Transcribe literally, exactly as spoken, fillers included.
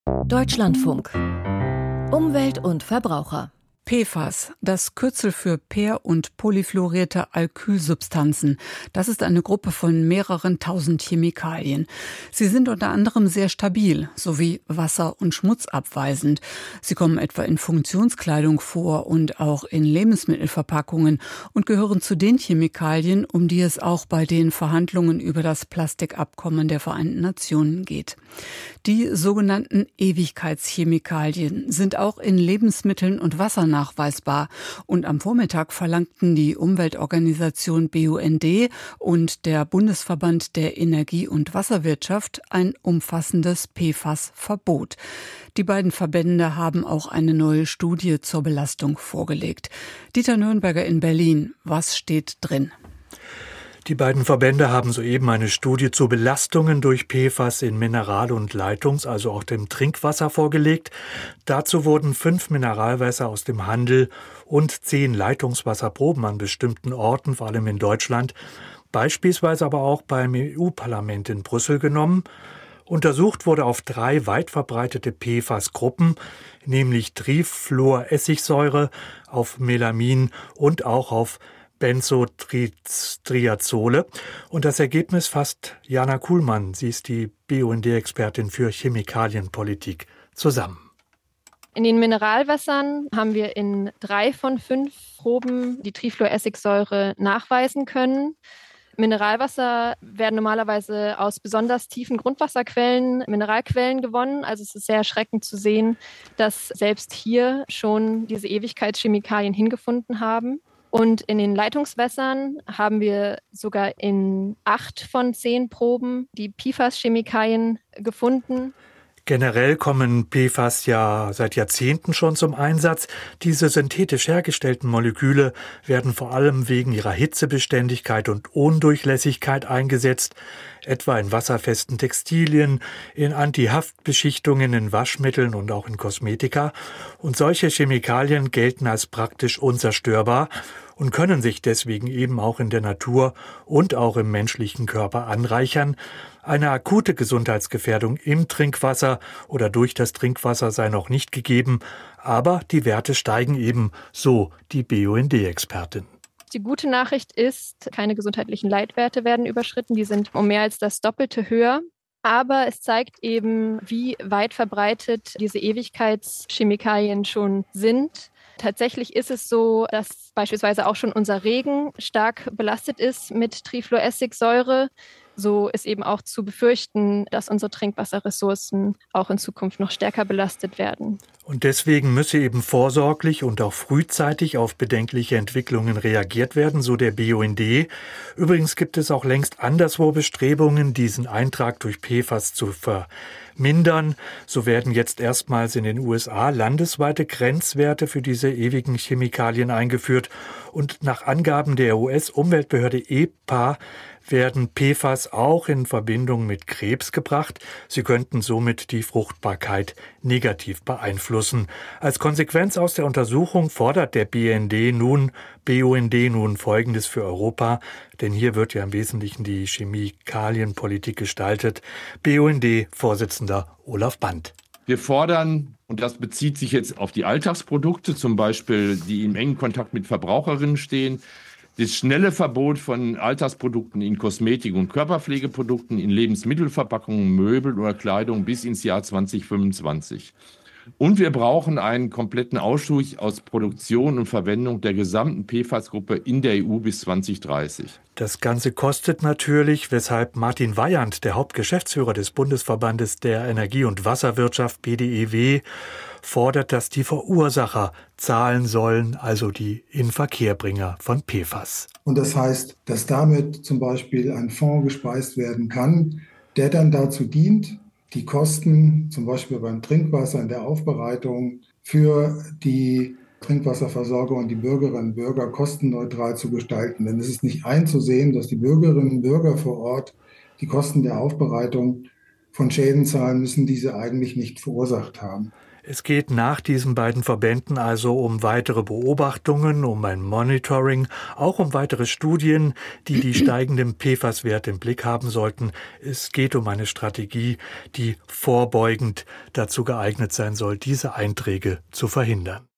Deutschlandfunk. Umwelt und Verbraucher. P F A S, das Kürzel für per- und polyfluorierte Alkylsubstanzen. Das ist eine Gruppe von mehreren tausend Chemikalien. Sie sind unter anderem sehr stabil, sowie wasser- und schmutzabweisend. Sie kommen etwa in Funktionskleidung vor und auch in Lebensmittelverpackungen und gehören zu den Chemikalien, um die es auch bei den Verhandlungen über das Plastikabkommen der Vereinten Nationen geht. Die sogenannten Ewigkeitschemikalien sind auch in Lebensmitteln und Wasser nachweisbar. Und am Vormittag verlangten die Umweltorganisation B U N D und der Bundesverband der Energie- und Wasserwirtschaft ein umfassendes P F A S-Verbot. Die beiden Verbände haben auch eine neue Studie zur Belastung vorgelegt. Dieter Nürnberger in Berlin. Was steht drin? Die beiden Verbände haben soeben eine Studie zu Belastungen durch P F A S in Mineral- und Leitungs-, also auch dem Trinkwasser vorgelegt. Dazu wurden fünf Mineralwässer aus dem Handel und zehn Leitungswasserproben an bestimmten Orten, vor allem in Deutschland, beispielsweise aber auch beim E U-Parlament in Brüssel genommen. Untersucht wurde auf drei weit verbreitete P F A S-Gruppen, nämlich Trifluoressigsäure, auf Melamin und auch auf Benzotriazole. Und das Ergebnis fasst Jana Kuhlmann, sie ist die B U N D-Expertin für Chemikalienpolitik, zusammen. In den Mineralwässern haben wir in drei von fünf Proben die Trifluoressigsäure nachweisen können. Mineralwasser werden normalerweise aus besonders tiefen Grundwasserquellen, Mineralquellen gewonnen. Also es ist sehr erschreckend zu sehen, dass selbst hier schon diese Ewigkeitschemikalien hingefunden haben. Und in den Leitungswässern haben wir sogar in acht von zehn Proben die P F A S-Chemikalien gefunden. Generell kommen P F A S ja seit Jahrzehnten schon zum Einsatz. Diese synthetisch hergestellten Moleküle werden vor allem wegen ihrer Hitzebeständigkeit und Undurchlässigkeit eingesetzt, etwa in wasserfesten Textilien, in Antihaftbeschichtungen, in Waschmitteln und auch in Kosmetika. Und solche Chemikalien gelten als praktisch unzerstörbar und können sich deswegen eben auch in der Natur und auch im menschlichen Körper anreichern. Eine akute Gesundheitsgefährdung im Trinkwasser oder durch das Trinkwasser sei noch nicht gegeben, aber die Werte steigen eben, so die B U N D-Expertin. Die gute Nachricht ist, keine gesundheitlichen Leitwerte werden überschritten, die sind um mehr als das Doppelte höher. Aber es zeigt eben, wie weit verbreitet diese Ewigkeitschemikalien schon sind. Tatsächlich ist es so, dass beispielsweise auch schon unser Regen stark belastet ist mit Trifluoressigsäure. So ist eben auch zu befürchten, dass unsere Trinkwasserressourcen auch in Zukunft noch stärker belastet werden. Und deswegen müsse eben vorsorglich und auch frühzeitig auf bedenkliche Entwicklungen reagiert werden, so der B U N D. Übrigens gibt es auch längst anderswo Bestrebungen, diesen Eintrag durch P F A S zu vermindern. So werden jetzt erstmals in den U S A landesweite Grenzwerte für diese ewigen Chemikalien eingeführt. Und nach Angaben der U S-Umweltbehörde E P A werden P F A S auch in Verbindung mit Krebs gebracht. Sie könnten somit die Fruchtbarkeit negativ beeinflussen. Als Konsequenz aus der Untersuchung fordert der B U N D nun, B U N D nun Folgendes für Europa, denn hier wird ja im Wesentlichen die Chemikalienpolitik gestaltet. B U N D-Vorsitzender Olaf Band. Wir fordern, und das bezieht sich jetzt auf die Alltagsprodukte, zum Beispiel, die im engen Kontakt mit Verbraucherinnen stehen, das schnelle Verbot von Alltagsprodukten in Kosmetik- und Körperpflegeprodukten, in Lebensmittelverpackungen, Möbel oder Kleidung bis ins Jahr zwanzig fünfundzwanzig. Und wir brauchen einen kompletten Ausstieg aus Produktion und Verwendung der gesamten P F A S-Gruppe in der E U bis zwanzig dreißig. Das Ganze kostet natürlich, weshalb Martin Weyand, der Hauptgeschäftsführer des Bundesverbandes der Energie- und Wasserwirtschaft B D E W, fordert, dass die Verursacher zahlen sollen, also die Inverkehrbringer von P F A S. Und das heißt, dass damit zum Beispiel ein Fonds gespeist werden kann, der dann dazu dient, die Kosten, zum Beispiel beim Trinkwasser in der Aufbereitung, für die Trinkwasserversorger und die Bürgerinnen und Bürger kostenneutral zu gestalten. Denn es ist nicht einzusehen, dass die Bürgerinnen und Bürger vor Ort die Kosten der Aufbereitung von Schäden zahlen müssen, die sie eigentlich nicht verursacht haben. Es geht nach diesen beiden Verbänden also um weitere Beobachtungen, um ein Monitoring, auch um weitere Studien, die die steigenden P F A S-Werte im Blick haben sollten. Es geht um eine Strategie, die vorbeugend dazu geeignet sein soll, diese Einträge zu verhindern.